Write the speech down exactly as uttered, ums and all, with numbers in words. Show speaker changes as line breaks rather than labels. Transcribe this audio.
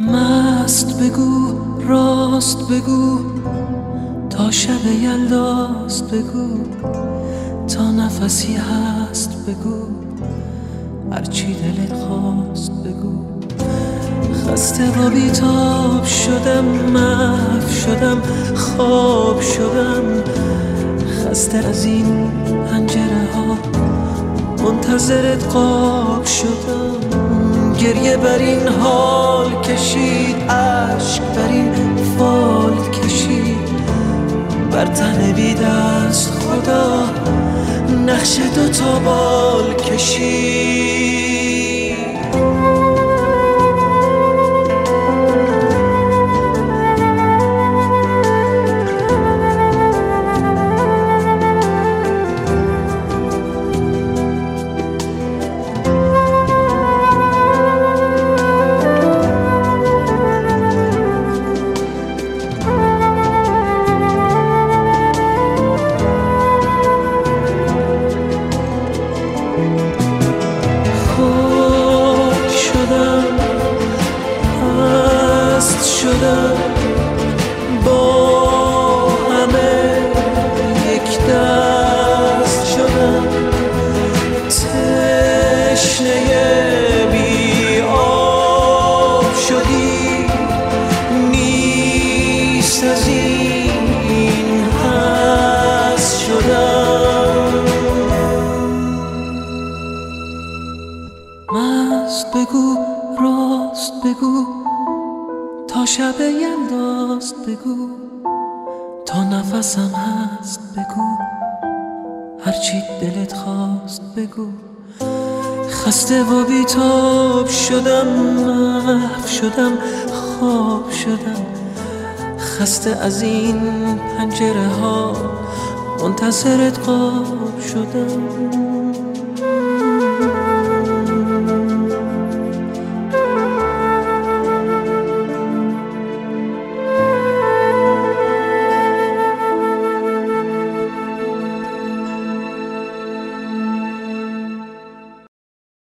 مست بگو، راست بگو، تا شب یلداست بگو، تا نفسی هست بگو، هرچی دلت خواست بگو. خسته و بیتاب شدم، محو شدم، خواب شدم، خسته از این پنجره ها، منتظرت قاب شدم. گریه بر این حال کشید، عشق بر این فال کشید، بر تن بی دست خدا نقش دو تا بال کشید. شدم با همه یک دست شدم، تشنه بی آب شدی، نیست از این هست شدم. مست بگو، راست بگو، تا شب یلداست بگو، تا نفسم هست بگو، هرچی دلت خواست بگو. خسته و بیتاب شدم، محو شدم، خواب شدم، خسته از این پنجره ها، منتظرت قاب شدم.